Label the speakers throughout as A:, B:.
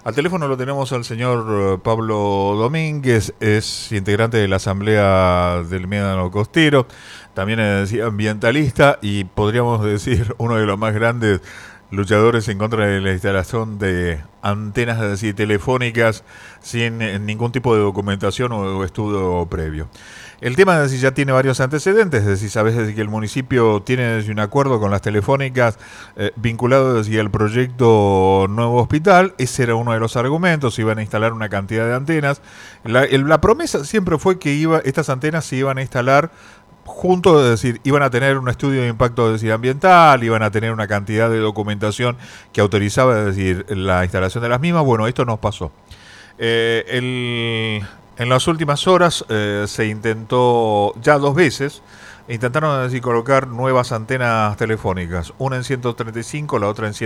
A: Al teléfono lo tenemos al señor Pablo Domínguez, es integrante de la Asamblea del Médano Costero, también es ambientalista y podríamos decir uno de los más grandes luchadores en contra de la instalación de antenas telefónicas sin ningún tipo de documentación o estudio previo. El tema es decir, ya tiene varios antecedentes, es decir, sabes que el municipio tiene un acuerdo con las telefónicas vinculado al proyecto Nuevo Hospital. Ese era uno de los argumentos, iban a instalar una cantidad de antenas. La promesa siempre fue que estas antenas se iban a instalar juntos, es decir, iban a tener un estudio de impacto ambiental, iban a tener una cantidad de documentación que autorizaba, es decir, la instalación de las mismas. Bueno, esto nos pasó. En las últimas horas se intentó ya 2 veces, intentaron colocar nuevas antenas telefónicas, una en 135, la otra en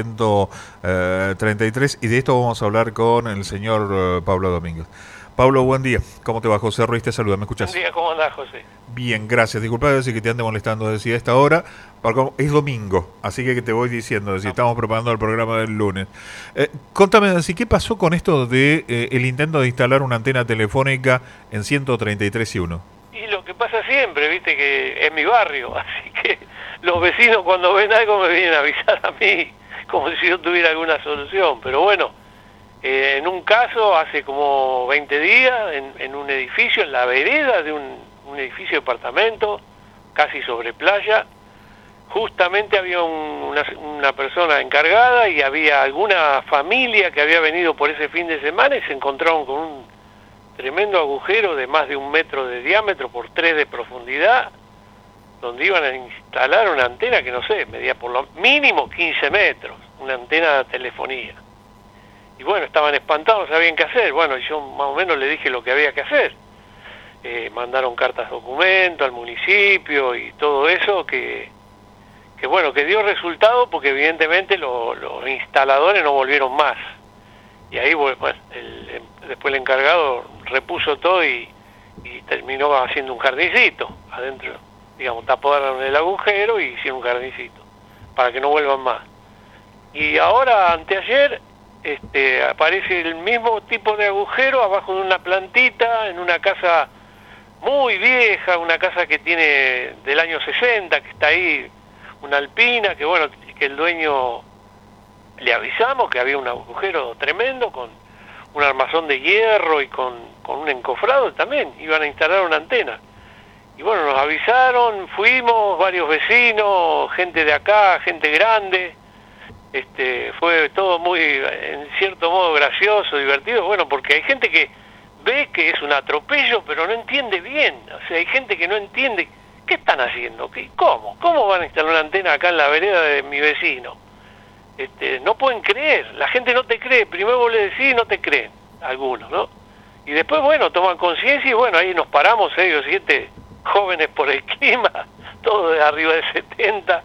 A: 133, y de esto vamos a hablar con el señor Pablo Domínguez. Pablo, buen día. ¿Cómo te va? José Ruiz te saluda, ¿me escuchás?
B: Buen día, ¿cómo andás, José?
A: Bien, gracias. Disculpa decir que te ande molestando decir esta hora, porque es domingo, así que te voy diciendo, decir, estamos preparando el programa del lunes. Contame, decir, ¿qué pasó con esto de el intento de instalar una antena telefónica en 133 y 1?
B: Y lo que pasa siempre, viste, que es mi barrio, así que los vecinos cuando ven algo me vienen a avisar a mí, como si yo tuviera alguna solución, pero bueno. En un caso, hace como 20 días, en un edificio, en la vereda de un edificio de apartamento, casi sobre playa, justamente había una persona encargada y había alguna familia que había venido por ese fin de semana y se encontraron con un tremendo agujero de más de 1 metro de diámetro por 3 de profundidad, donde iban a instalar una antena que no sé, medía por lo mínimo 15 metros, una antena de telefonía. Y bueno, estaban espantados, no sabían qué hacer. Bueno, yo más o menos le dije lo que había que hacer. Mandaron cartas documento al municipio y todo eso, que bueno, que dio resultado porque evidentemente los instaladores no volvieron más. Y ahí, bueno, después el encargado repuso todo y terminó haciendo un jardincito adentro. Digamos, taparon el agujero y hicieron un jardincito para que no vuelvan más. Y ahora, anteayer, aparece el mismo tipo de agujero abajo de una plantita en una casa muy vieja, una casa que tiene del año 60, que está ahí, una alpina, que bueno, que el dueño le avisamos que había un agujero tremendo con un armazón de hierro y con un encofrado también, iban a instalar una antena. Y bueno, nos avisaron, fuimos, varios vecinos, gente de acá, gente grande. Fue todo muy, en cierto modo, gracioso, divertido, bueno, porque hay gente que ve que es un atropello, pero no entiende bien, o sea, hay gente que no entiende, ¿qué están haciendo? ¿Cómo van a instalar una antena acá en la vereda de mi vecino? No pueden creer, la gente no te cree, primero vos le decís y no te creen, algunos, ¿no? Y después, bueno, toman conciencia y bueno, ahí nos paramos, 6 o 7 jóvenes por el clima, todos de arriba de 70,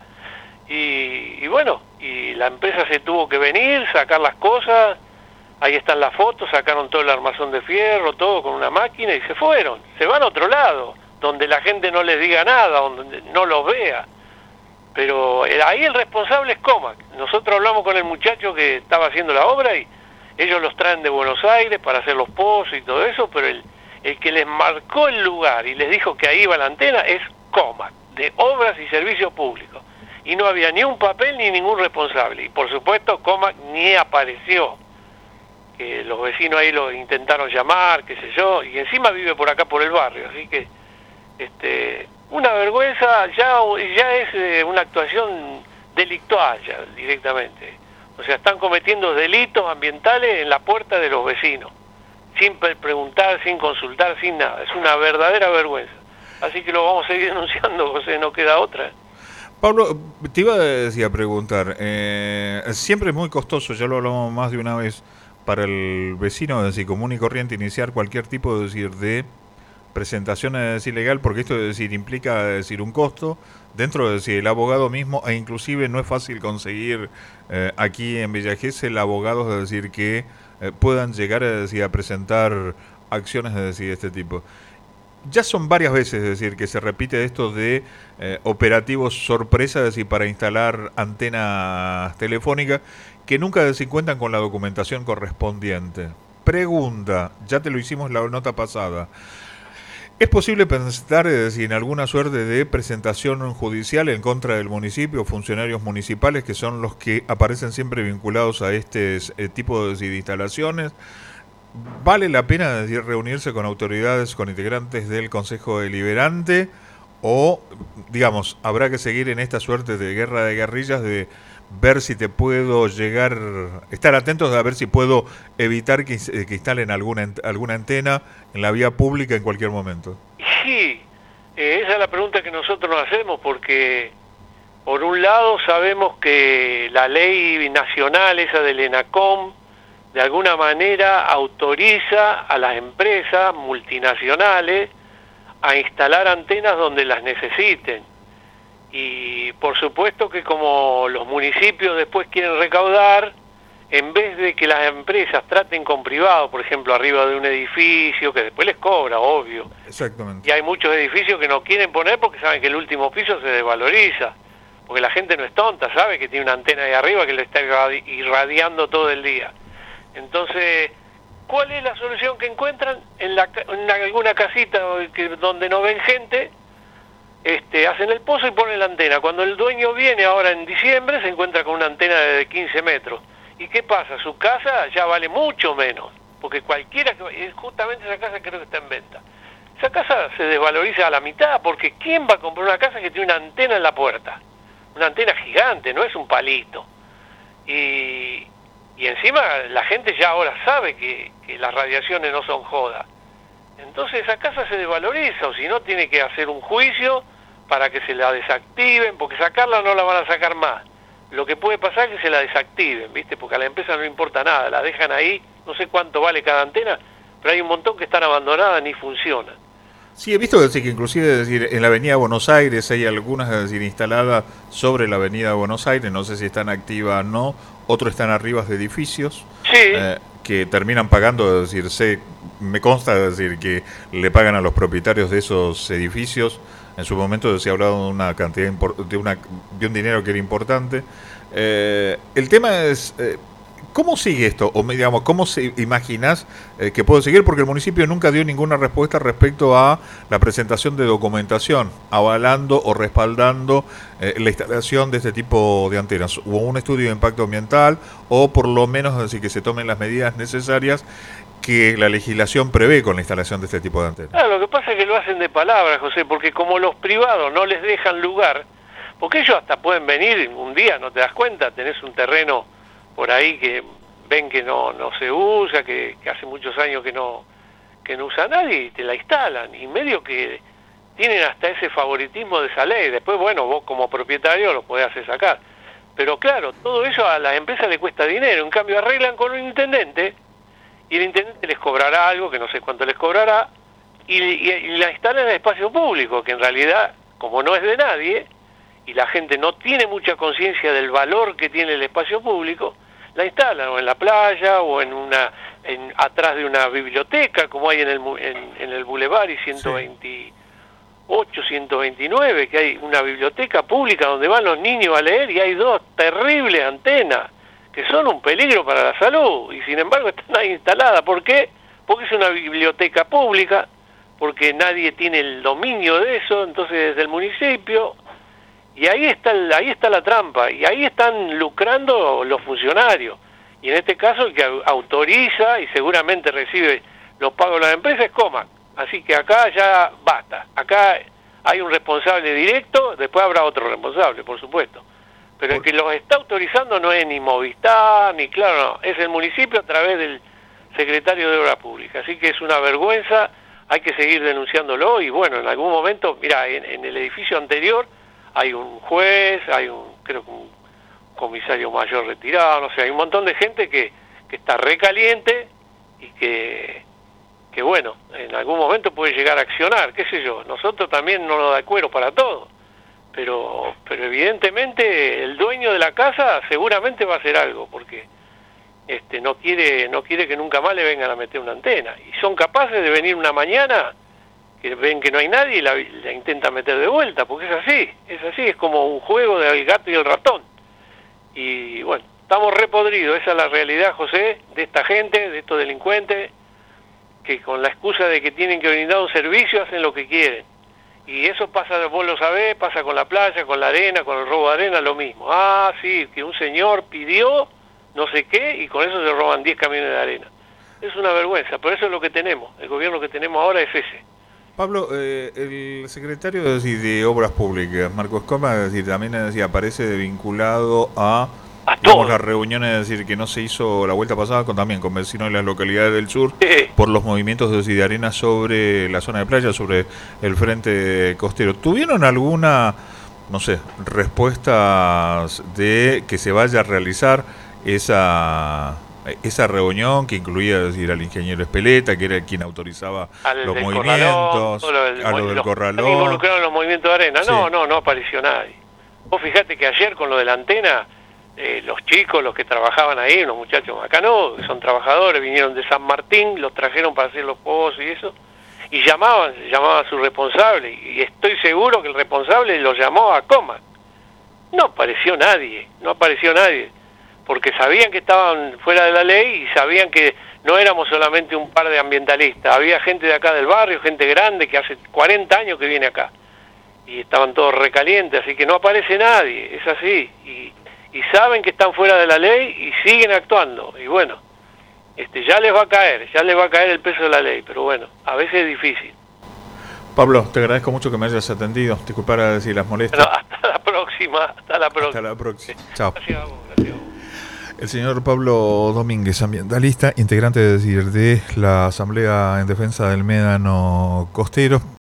B: y bueno, y la empresa se tuvo que venir, sacar las cosas, ahí están las fotos, sacaron todo el armazón de fierro, todo con una máquina y se fueron, se van a otro lado, donde la gente no les diga nada, donde no los vea, pero ahí el responsable es Comac. Nosotros hablamos con el muchacho que estaba haciendo la obra y ellos los traen de Buenos Aires para hacer los pozos y todo eso, pero el que les marcó el lugar y les dijo que ahí iba la antena es Comac, de Obras y Servicios Públicos. Y no había ni un papel ni ningún responsable. Y por supuesto, Comac ni apareció. Los vecinos ahí lo intentaron llamar, qué sé yo, y encima vive por acá por el barrio. Así que, una vergüenza, ya es una actuación delictual ya, directamente. O sea, están cometiendo delitos ambientales en la puerta de los vecinos, sin preguntar, sin consultar, sin nada. Es una verdadera vergüenza. Así que lo vamos a seguir denunciando, José, no queda otra.
A: Pablo, te iba a preguntar, siempre es muy costoso, ya lo hablamos más de una vez, para el vecino, es decir, común y corriente, iniciar cualquier tipo de presentación legal, porque esto implica un costo dentro del abogado mismo, e inclusive no es fácil conseguir aquí en Villa Gesell abogados, es decir, que puedan llegar a presentar acciones de este tipo. Ya son varias veces, es decir, que se repite esto de operativos sorpresa, es decir, para instalar antenas telefónicas, que nunca se cuentan con la documentación correspondiente. Pregunta, ya te lo hicimos la nota pasada. ¿Es posible pensar en alguna suerte de presentación judicial en contra del municipio, funcionarios municipales que son los que aparecen siempre vinculados a este tipo de instalaciones? ¿Vale la pena reunirse con autoridades, con integrantes del Consejo Deliberante? ¿O, digamos, habrá que seguir en esta suerte de guerra de guerrillas de ver si te puedo llegar, estar atentos a ver si puedo evitar que instalen alguna antena en la vía pública en cualquier momento?
B: Sí, esa es la pregunta que nosotros nos hacemos, porque por un lado sabemos que la ley nacional, esa del ENACOM, de alguna manera autoriza a las empresas multinacionales a instalar antenas donde las necesiten. Y por supuesto que como los municipios después quieren recaudar, en vez de que las empresas traten con privados, por ejemplo, arriba de un edificio, que después les cobra, obvio.
A: Exactamente.
B: Y hay muchos edificios que no quieren poner porque saben que el último piso se desvaloriza. Porque la gente no es tonta, sabe que tiene una antena ahí arriba que le está irradiando todo el día. Entonces, ¿cuál es la solución que encuentran? En alguna casita donde no ven gente, hacen el pozo y ponen la antena. Cuando el dueño viene ahora en diciembre, se encuentra con una antena de 15 metros. ¿Y qué pasa? Su casa ya vale mucho menos, porque cualquiera que... Justamente esa casa creo que está en venta. Esa casa se desvaloriza a la mitad, porque ¿quién va a comprar una casa que tiene una antena en la puerta? Una antena gigante, no es un palito. Y encima la gente ya ahora sabe que las radiaciones no son joda. Entonces esa casa se desvaloriza, o si no tiene que hacer un juicio para que se la desactiven, porque sacarla no la van a sacar más. Lo que puede pasar es que se la desactiven, ¿viste? Porque a la empresa no le importa nada, la dejan ahí, no sé cuánto vale cada antena, pero hay un montón que están abandonadas ni funcionan.
A: Sí, he visto que inclusive en la avenida Buenos Aires hay algunas instaladas sobre la avenida Buenos Aires, no sé si están activas o no, otros están arriba de edificios,
B: sí,
A: que terminan pagando, me consta decir que le pagan a los propietarios de esos edificios. En su momento se ha hablado de una cantidad de un dinero que era importante. El tema es, ¿cómo sigue esto? O digamos, ¿cómo se imaginás que puede seguir? Porque el municipio nunca dio ninguna respuesta respecto a la presentación de documentación, avalando o respaldando la instalación de este tipo de antenas. Hubo un estudio de impacto ambiental, o por lo menos decir que se tomen las medidas necesarias que la legislación prevé con la instalación de este tipo de antenas.
B: Claro, lo que pasa es que lo hacen de palabra, José, porque como los privados no les dejan lugar, porque ellos hasta pueden venir un día, no te das cuenta, tenés un terreno por ahí que ven que no se usa, que hace muchos años que no usa nadie, y te la instalan, y medio que tienen hasta ese favoritismo de esa ley. Después, bueno, vos como propietario lo podés hacer sacar. Pero claro, todo eso a las empresas le cuesta dinero, en cambio arreglan con un intendente, y el intendente les cobrará algo, que no sé cuánto les cobrará, y la instalan en el espacio público, que en realidad, como no es de nadie, y la gente no tiene mucha conciencia del valor que tiene el espacio público, la instalan o en la playa, o atrás de una biblioteca, como hay en el Boulevard y 128, 129, que hay una biblioteca pública donde van los niños a leer, y hay 2 terribles antenas, que son un peligro para la salud, y sin embargo están ahí instaladas. ¿Por qué? Porque es una biblioteca pública, porque nadie tiene el dominio de eso, entonces desde el municipio, y ahí está la trampa, y ahí están lucrando los funcionarios, y en este caso el que autoriza y seguramente recibe los pagos de las empresas es Comac, así que acá ya basta, acá hay un responsable directo, después habrá otro responsable, por supuesto. Pero el que los está autorizando no es ni Movistar, ni Claro, no, es el municipio a través del secretario de Obras Públicas. Así que es una vergüenza, hay que seguir denunciándolo, y bueno, en algún momento, mira, en el edificio anterior hay un juez, creo que un comisario mayor retirado, no sé, hay un montón de gente que está recaliente y que bueno, en algún momento puede llegar a accionar, qué sé yo. Nosotros también no nos da cuero para todo. Pero evidentemente el dueño de la casa seguramente va a hacer algo, porque no quiere que nunca más le vengan a meter una antena, y son capaces de venir una mañana que ven que no hay nadie y la intentan meter de vuelta, porque es así, es como un juego del gato y el ratón. Y bueno, Estamos repodridos, esa es la realidad, José, de esta gente, de estos delincuentes, que con la excusa de que tienen que brindar un servicio hacen lo que quieren. Y eso pasa, vos lo sabés, pasa con la playa, con la arena, con el robo de arena, lo mismo. Ah, sí, que un señor pidió no sé qué y con eso se roban 10 camiones de arena. Es una vergüenza, por eso es lo que tenemos. El gobierno que tenemos ahora es ese.
A: Pablo, el secretario de Obras Públicas, Marcos Coma, también aparece vinculado a las reuniones, es decir, que no se hizo la vuelta pasada también con vecinos de las localidades del sur por los movimientos de arena sobre la zona de playa, sobre el frente costero. ¿Tuvieron alguna, no sé, respuestas de que se vaya a realizar esa reunión que incluía, es decir, al ingeniero Espeleta, que era quien autorizaba los movimientos, a lo del corralón?
B: Involucraron los movimientos de arena.
A: Sí.
B: No apareció nadie. Vos fijate que ayer con lo de la antena, los chicos, los que trabajaban ahí, unos muchachos macanudos, que son trabajadores, vinieron de San Martín, los trajeron para hacer los pozos y eso, y llamaba a su responsable, y estoy seguro que el responsable lo llamó a Coma. No apareció nadie, porque sabían que estaban fuera de la ley y sabían que no éramos solamente un par de ambientalistas, había gente de acá del barrio, gente grande que hace 40 años que viene acá, y estaban todos recalientes, así que no aparece nadie, es así, y saben que están fuera de la ley y siguen actuando, y bueno, ya les va a caer el peso de la ley, pero bueno, a veces es difícil.
A: Pablo, te agradezco mucho que me hayas atendido, disculpa decir las molestias.
B: Bueno, hasta la próxima.
A: Chao.
B: Gracias a vos.
A: El señor Pablo Domínguez, ambientalista, integrante de la Asamblea en Defensa del Médano Costero.